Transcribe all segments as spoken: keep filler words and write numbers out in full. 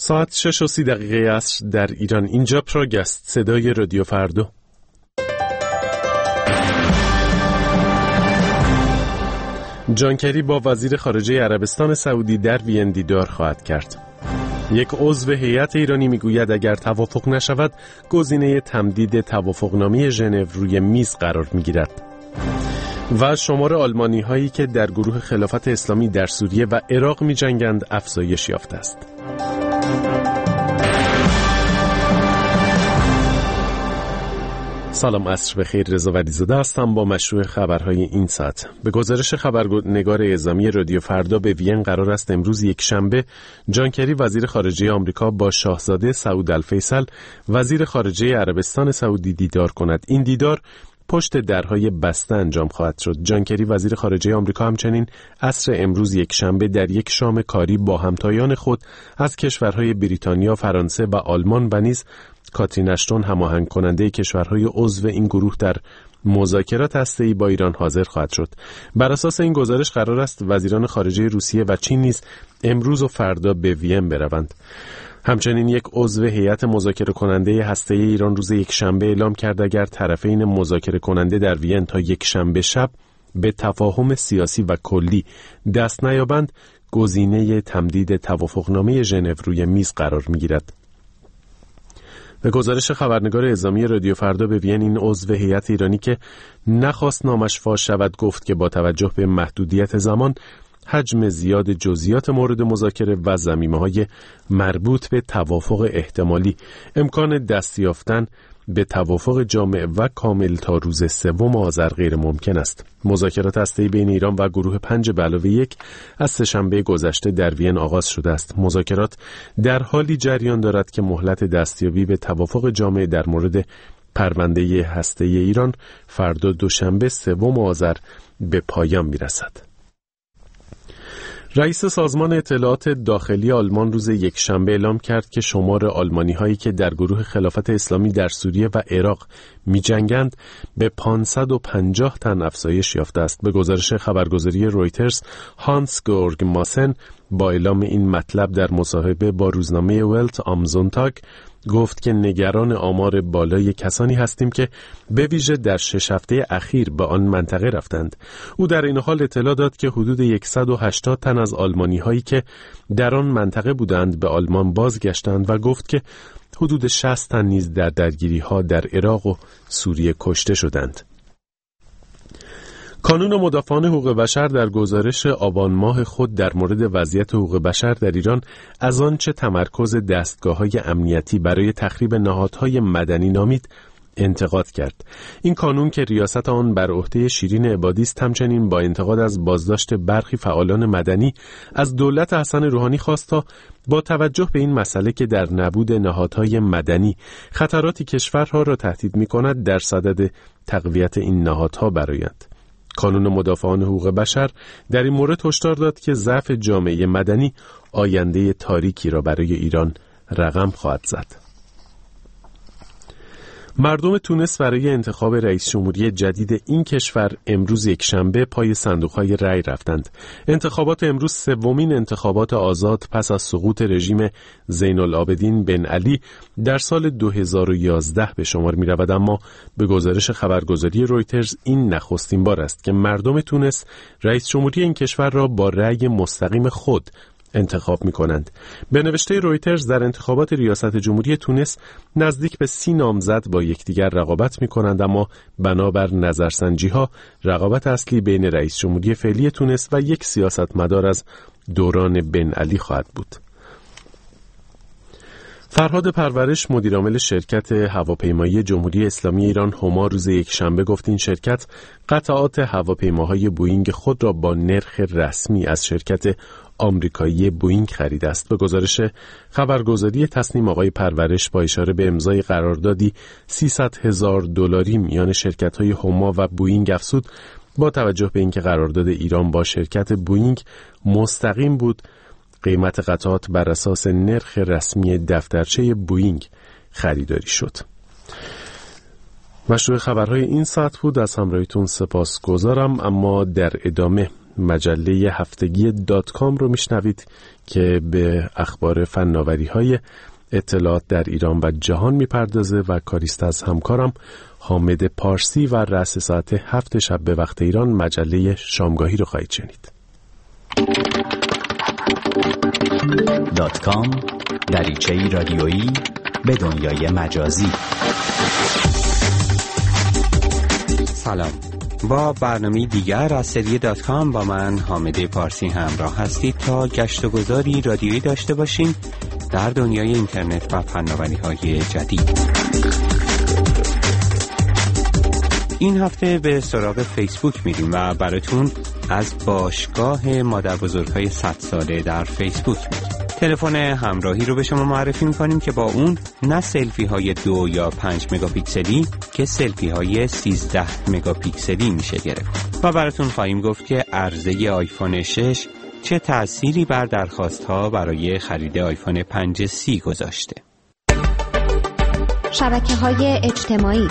ساعت شش و سی دقیقه عصر در ایران. اینجا پراگست، صدای رادیو فردا. جان کری با وزیر خارجه عربستان سعودی در وین دیدار خواهد کرد. یک عضو هیئت ایرانی میگوید اگر توافق نشود گزینه تمدید توافقنامه ژنو روی میز قرار میگیرد. و شمار آلمانی هایی که در گروه خلافت اسلامی در سوریه و عراق می جنگند افزایش یافته است. سلام، عصر بخیر. رضا ولیزاده هستم با مشروع خبرهای این ساعت. به گزارش خبرنگار اعزامی رادیو فردا به وین قرار است امروز یک شنبه جان کری وزیر خارجه آمریکا با شاهزاده سعود الفیصل وزیر خارجه عربستان سعودی دیدار کند. این دیدار پشت درهای بسته انجام خواهد شد. جان کری وزیر خارجه آمریکا همچنین عصر امروز یک شنبه در یک شام کاری با همتایان خود از کشورهای بریتانیا، فرانسه و آلمان و نیز کاترین اشتون هماهنگ کننده کشورهای عضو این گروه در مذاکرات هسته‌ای با ایران حاضر خواهد شد. بر اساس این گزارش قرار است وزیران خارجه روسیه و چین نیز امروز و فردا به وین بروند. همچنین یک عضو هیئت مذاکره کننده هسته‌ای ایران روز یک شنبه اعلام کرد اگر طرفین مذاکره کننده در وین تا یک شنبه شب به تفاهم سیاسی و کلی دست نیابند گزینه تمدید توافقنامه ژنو روی میز قرار می‌گیرد. به گزارش خبرنگار اعزامی رادیو فردا به وین این عضو هیئت ایرانی که نخواست نامش فاش شود گفت که با توجه به محدودیت زمان، حجم زیاد جزئیات مورد مذاکره و زمینه‌های مربوط به توافق احتمالی، امکان دست یافتن به توافق جامع و کامل تا روز سوم آذر غیر ممکن است. مذاکرات هسته‌ای بین ایران و گروه پنج به علاوه یک از سه‌شنبه گذشته در وین آغاز شده است. مذاکرات در حالی جریان دارد که مهلت دستیابی به توافق جامع در مورد پرونده هسته‌ای ایران فردا دوشنبه سوم آذر به پایان می‌رسد. رئیس سازمان اطلاعات داخلی آلمان روز یک شنبه اعلام کرد که شمار آلمانی هایی که در گروه خلافت اسلامی در سوریه و عراق می جنگند به پانصد و پنجاه تن افزایش یافته است. به گزارش خبرگزاری رویترز، هانس گورگ ماسن با اعلام این مطلب در مصاحبه با روزنامه ولت آم زونتاگ گفت که نگران آمار بالای کسانی هستیم که به ویژه در شش هفته اخیر به آن منطقه رفتند. او در این حال اطلاع داد که حدود صد و هشتاد تن از آلمانی هایی که در آن منطقه بودند به آلمان بازگشتند و گفت که حدود شصت تن نیز در درگیری ها در عراق و سوریه کشته شدند. کانون مدافعان حقوق بشر در گزارش آبان ماه خود در مورد وضعیت حقوق بشر در ایران از آنچه تمرکز دستگاه‌های امنیتی برای تخریب نهادهای مدنی نامید انتقاد کرد. این کانون که ریاست آن بر عهده شیرین عبادی است همچنین با انتقاد از بازداشت برخی فعالان مدنی از دولت حسن روحانی خواست تا با توجه به این مسئله که در نبود نهادهای مدنی خطراتی کشورها را تهدید می‌کند در صدد تقویت این نهادها برآیند. کانون مدافعان حقوق بشر در این مورد هشدار داد که ضعف جامعه مدنی آینده تاریکی را برای ایران رقم خواهد زد. مردم تونس برای انتخاب رئیس جمهوری جدید این کشور امروز یک شنبه پای صندوق‌های رأی رفتند. انتخابات امروز سومین انتخابات آزاد پس از سقوط رژیم زین العابدین بن علی در سال دو هزار و یازده به شمار می‌رود، اما به گزارش خبرگزاری رویترز این نخستین بار است که مردم تونس رئیس جمهوری این کشور را با رأی مستقیم خود انتخاب می کنند. به نوشته رویترز در انتخابات ریاست جمهوری تونس نزدیک به سی نامزد با یکدیگر رقابت می کنند، اما بنابر نظرسنجی ها رقابت اصلی بین رئیس جمهوری فعلی تونس و یک سیاستمدار از دوران بن علی خواهد بود. فرهاد پرورش مدیرعامل شرکت هواپیمایی جمهوری اسلامی ایران هما روز یک شنبه گفت این شرکت قطعات هواپیماهای بوئینگ خود را با نرخ رسمی از شرکت آمریکایی بوئینگ خریده است. به گزارش خبرگزاری تصنیم آقای پرورش با اشاره به امضای قراردادی سیصد هزار دلاری میان شرکت‌های هما و بوئینگ افزود با توجه به اینکه قرارداد ایران با شرکت بوئینگ مستقیم بود، قیمت قطعات بر اساس نرخ رسمی دفترچه بوئینگ خریداری شد. مشروع خبرهای این ساعت بود. از همراهیتون سپاسگزارم. اما در ادامه مجله هفتگی دات کام رو میشنوید که به اخبار فناوری‌های اطلاعات در ایران و جهان میپردازه و کاریست از همکارم حامد پارسی و رأس ساعت هفت شب به وقت ایران مجله شامگاهی رو خواهید شنید. دات کام، دریچه‌ای رادیویی به دنیای مجازی. سلام، با برنامه دیگر از سری دات کام با من حامد پارسی همراه هستید تا گشت و گذاری رادیویی داشته باشیم در دنیای اینترنت و فناوری‌های جدید. این هفته به سراغ فیسبوک میریم و براتون از باشگاه مادربزرگ‌های صد ساله در فیسبوک میگیم. تلفن همراهی رو به شما معرفی میکنیم که با اون نه سلفی های دو یا پنج مگاپیکسلی که سلفی های سیزده مگاپیکسلی میشه گرفت و براتون خواهیم گفت که عرضه آیفون شش چه تأثیری بر درخواست ها برای خرید آیفون پنج سی گذاشته. شبکه‌های اجتماعی.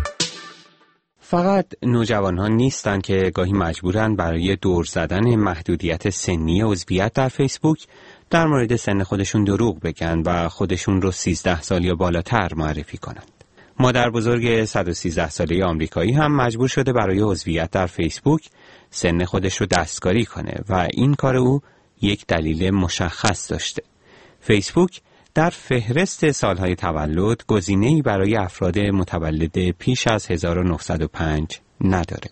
فقط نوجوان ها نیستن که گاهی مجبورن برای دور زدن محدودیت سنی عضویت در فیسبوک در مورد سن خودشون دروغ بگن و خودشون رو سیزده سال یا بالاتر معرفی کنند. مادر بزرگ صد و سیزده ساله آمریکایی هم مجبور شده برای عضویت در فیسبوک سن خودش رو دستکاری کنه و این کار او یک دلیل مشخص داشته. فیسبوک در فهرست سالهای تولد گزینه‌ای برای افراد متولد پیش از هزار و نهصد و پنج نداره.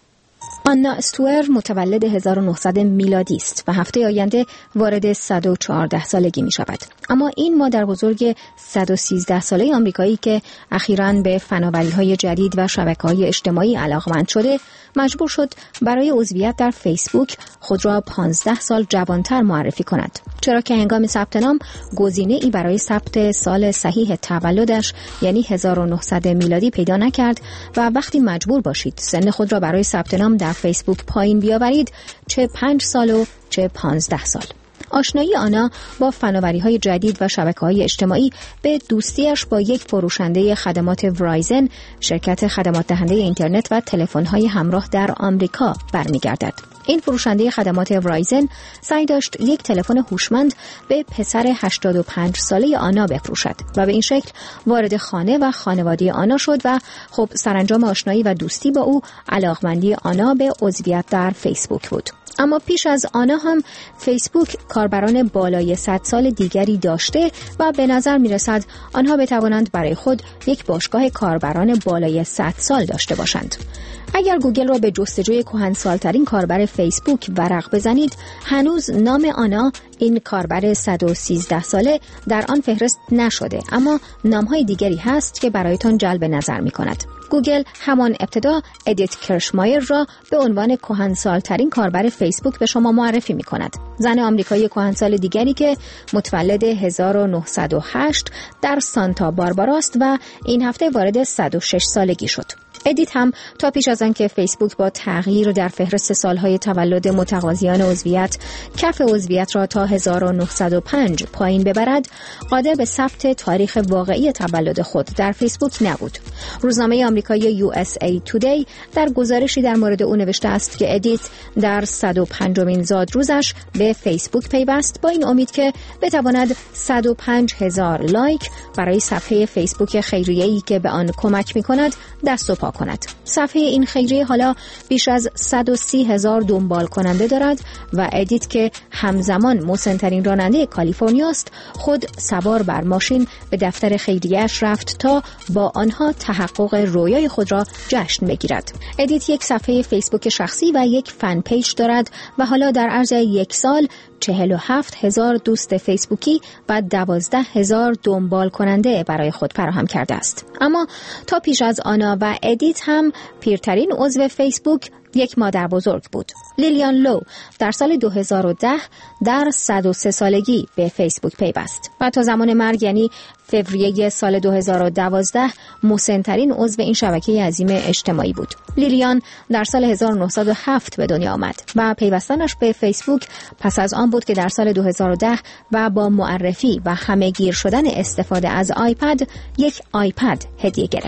آنا استوئر متولد هزار و نهصد میلادی است و هفته آینده وارد صد و چهارده سالگی می شود. اما این مادر بزرگ صد و سیزده ساله آمریکایی که اخیراً به فناوری‌های جدید و شبکه‌های اجتماعی علاقمند شده، مجبور شد برای عضویت در فیسبوک خود را پانزده سال جوانتر معرفی کند، چرا که هنگام ثبت نام گزینه‌ای برای ثبت سال صحیح تولدش یعنی هزار و نهصد میلادی پیدا نکرد و وقتی مجبور باشید سن خود را برای ثبت نام در فیسبوک پایین بیاورید، چه پنج سال و چه پانزده سال. آشنایی آنا با فناوری‌های جدید و شبکه‌های اجتماعی به دوستیش با یک فروشنده خدمات ورایزن، شرکت خدمات دهنده اینترنت و تلفن‌های همراه در آمریکا برمیگردد. این فروشنده خدمات ورایزن سعی داشت یک تلفن هوشمند به پسر هشتاد و پنج ساله آنا بفروشد و به این شکل وارد خانه و خانواده آنا شد و خب سرانجام آشنایی و دوستی با او علاقمندی آنا به عضویت در فیسبوک بود. اما پیش از آنا هم فیسبوک کاربران بالای صد سال دیگری داشته و به نظر می رسد آنها بتوانند برای خود یک باشگاه کاربران بالای صد سال داشته باشند. اگر گوگل را به جستجوی کهنسال‌ترین کاربر فیسبوک ورق بزنید، هنوز نام آنا، این کاربر صد و سیزده ساله، در آن فهرست نشده، اما نام‌های دیگری هست که برایتان جلب نظر می‌کند. گوگل همان ابتدا ادیت کرشمایر را به عنوان کهنسال‌ترین کاربر فیسبوک به شما معرفی می‌کند. زن آمریکایی کهنسال دیگری که متولد هزار و نهصد و هشت در سانتا باربارا است و این هفته وارد صد و شش سالگی شد. ادیت هم تا پیش از آن که فیسبوک با تغییر در فهرست سالهای تولد متقاضیان عضویت کف عضویت را تا هزار و نهصد و پنج پایین ببرد، قادر به ثبت تاریخ واقعی تولد خود در فیسبوک نبود. روزنامه آمریکایی یو اس ای تودی در گزارشی در مورد او نوشته است که ادیت در صد و پنجمین زادروزش به فیسبوک پیوست با این امید که بتواند صد و پنج هزار لایک برای صفحه فیسبوک خیریه‌ای که به آن کمک می‌کند دست و پا کند. صفحه این خیریه حالا بیش از صد و سی هزار دنبال کننده دارد و ادیت که همزمان مسن‌ترین راننده کالیفرنیا است، خود سوار بر ماشین به دفتر خیریه‌اش رفت تا با آنها تحقق رویای خود را جشن بگیرد. ادیت یک صفحه فیسبوک شخصی و یک فن پیج دارد و حالا در عرض یک سال چهل و هفت هزار دوست فیسبوکی و دوازده هزار دنبال کننده برای خود فراهم کرده است. اما تا پیش از آنا و ادیت هم پیرترین عضو فیسبوک یک مادر بزرگ بود. لیلیان لو در سال دو هزار و ده در صد و سه سالگی به فیسبوک پیوست و تا زمان مرگ یعنی فوریه سال دو هزار و دوازده مسن‌ترین عضو این شبکه عظیم اجتماعی بود. لیلیان در سال هزار و نهصد و هفت به دنیا آمد و پیوستنش به فیسبوک پس از آن بود که در سال دو هزار و ده و با معرفی و همه‌گیر شدن استفاده از آیپد یک آیپد هدیه گرفت.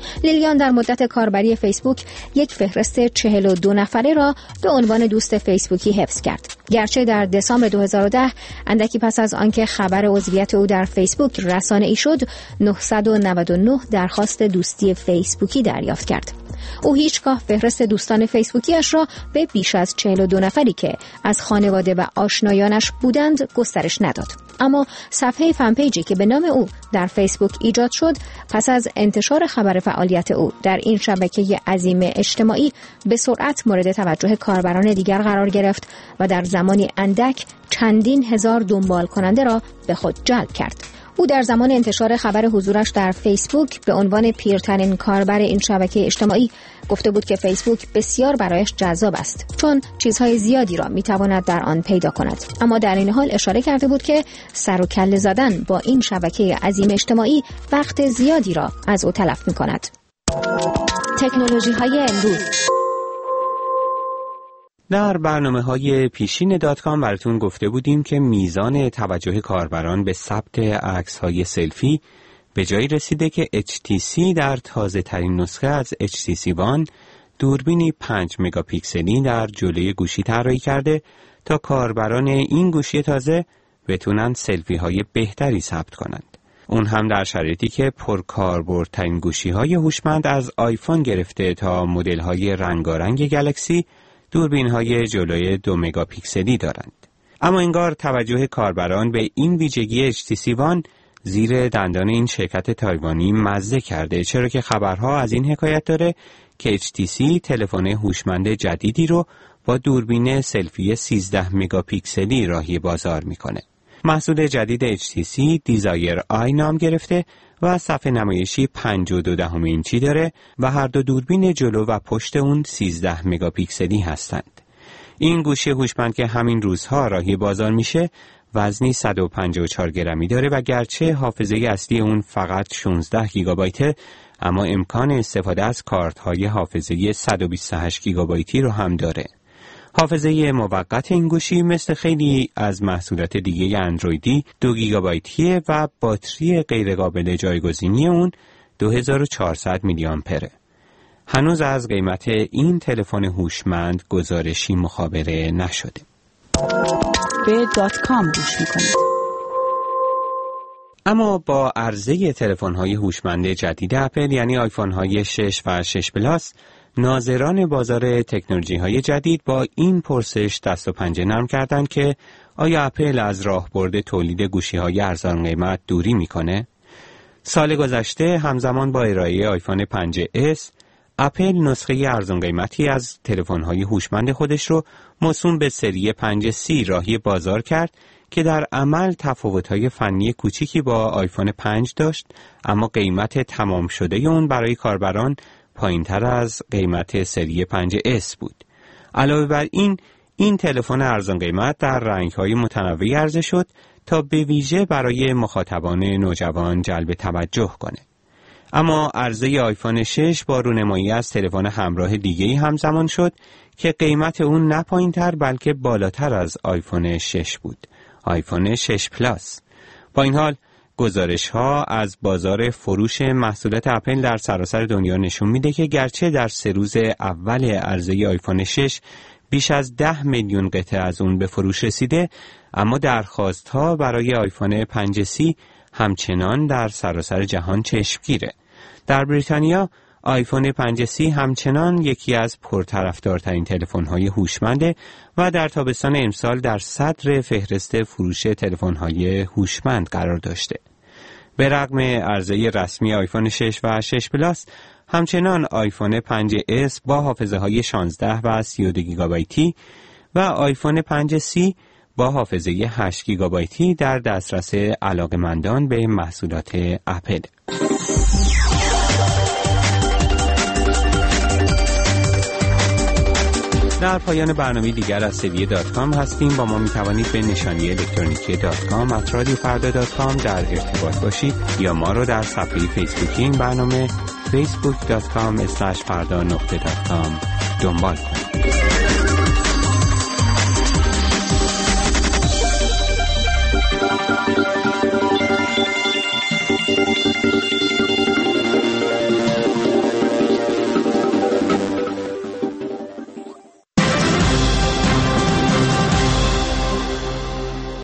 لیلیان در مدت کاربری فیسبوک یک فهرست چهل و دو نفره را به عنوان دوست فیسبوکی حفظ کرد. گرچه در دسامبر دو هزار و ده اندکی پس از آنکه خبر عضویت او در فیسبوک رسانه‌ای شد، نهصد و نود و نه درخواست دوستی فیسبوکی دریافت کرد. او هیچگاه فهرست دوستان فیسبوکیش را به بیش از چهل و دو نفری که از خانواده و آشنایانش بودند گسترش نداد. اما صفحه فن پیجی که به نام او در فیسبوک ایجاد شد پس از انتشار خبر فعالیت او در این شبکه عظیم اجتماعی به سرعت مورد توجه کاربران دیگر قرار گرفت و در زمانی اندک چندین هزار دنبال کننده را به خود جلب کرد. او در زمان انتشار خبر حضورش در فیسبوک به عنوان پیرترین کاربر این شبکه اجتماعی گفته بود که فیسبوک بسیار برایش جذاب است چون چیزهای زیادی را میتواند در آن پیدا کند، اما در این حال اشاره کرده بود که سر و کله زدن با این شبکه عظیم اجتماعی وقت زیادی را از او تلف میکند. تکنولوژی های امروز. در برنامه‌های پیشین دات کام براتون گفته بودیم که میزان توجه کاربران به ثبت عکس‌های سلفی به جایی رسیده که اچ تی سی در تازه ترین نسخه از اچ تی سی وان دوربینی پنج مگاپیکسلی در جلوی گوشی طراحی کرده تا کاربران این گوشی تازه بتونن سلفی های بهتری ثبت کنند. اون هم در شرایطی که پرکاربردترین گوشی‌های هوشمند از آیفون گرفته تا مدل‌های رنگارنگ گلکسی دوربین‌های جلوی دو مگاپیکسلی دارند. اما انگار توجه کاربران به این ویژگی اچ تی سی وان زیر دندان این شرکت تایوانی مزه کرده، چرا که خبرها از این حکایت داره که اچ تی سی تلفن هوشمند جدیدی رو با دوربین سلفی سیزده مگاپیکسلی راهی بازار میکنه. محصول جدید اچ تی سی دیزایر آی نام گرفته و صفحه نمایشی پنج و دو دهم اینچی داره و هر دو دوربین جلو و پشت اون سیزده مگاپیکسلی هستند. این گوشی هوشمند که همین روزها راهی بازار میشه وزنی صد و پنجاه و چهار گرمی داره و گرچه حافظه اصلی اون فقط شانزده گیگابایته، اما امکان استفاده از کارت‌های حافظه صد و بیست و هشت گیگابایتی رو هم داره. حافظه موقت این گوشی مثل خیلی از محصولات دیگه اندرویدی دو گیگابایتیه و باتری غیرقابل جایگزینی اون دو هزار و چهارصد میلی آمپره. هنوز از قیمت این تلفن هوشمند گزارشی مخابره نشده. به دات کام گوش میکنید. اما با عرضه تلفن‌های هوشمند جدید اپل یعنی آیفون‌های شش و شش پلاس، ناظران بازار تکنولوژی‌های جدید با این پرسش دست و پنجه نرم کردند که آیا اپل از راهبرد تولید گوشی‌های ارزان قیمت دوری میکنه؟ سال گذشته همزمان با ارائه آیفون پنج اس، اپل نسخه ارزان قیمتی از تلفن‌های هوشمند خودش رو موسوم به سری پنج سی راهی بازار کرد که در عمل تفاوت‌های فنی کوچیکی با آیفون پنج داشت، اما قیمت تمام شده اون برای کاربران پایین‌تر از قیمت سری پنج اس بود. علاوه بر این، این تلفن ارزان قیمت در رنگ‌های متنوعی عرضه شد تا به ویژه برای مخاطبان نوجوان جلب توجه کنه. اما عرضه آیفون شش با رونمایی از تلفن همراه دیگه‌ای همزمان شد که قیمت اون نه پایین‌تر بلکه بالاتر از آیفون شش بود، آیفون شش پلاس. با این حال گزارش‌ها از بازار فروش محصولات اپل در سراسر دنیا نشون میده که گرچه در سه روز اول عرضه آیفون شش بیش از ده میلیون قطعه از اون به فروش رسیده، اما درخواست‌ها برای آیفون پنج سی همچنان در سراسر جهان چشمگیره. در بریتانیا آیفون پنج سی همچنان یکی از پرطرفدارترین تلفن‌های هوشمنده و در تابستان امسال در صدر فهرست فروش تلفن‌های هوشمند قرار داشته. به رغم عرضه رسمی آیفون شش و شش پلاس، همچنان آیفون پنج اس با حافظه‌های شانزده و سی و دو گیگابایتی و آیفون پنج سی با حافظه هشت گیگابایتی در دسترس علاقه‌مندان به محصولات اپل. در پایان برنامه دیگر از سری دات کام هستیم. با ما می توانید به نشانی الکترونیکی دات کام ات رادیو فردا دات کام در ارتباط باشید یا ما رو در صفحه فیسبوکی این برنامه فیسبوک دات کام اسلش فردا نقطه دات کام دنبال کنید.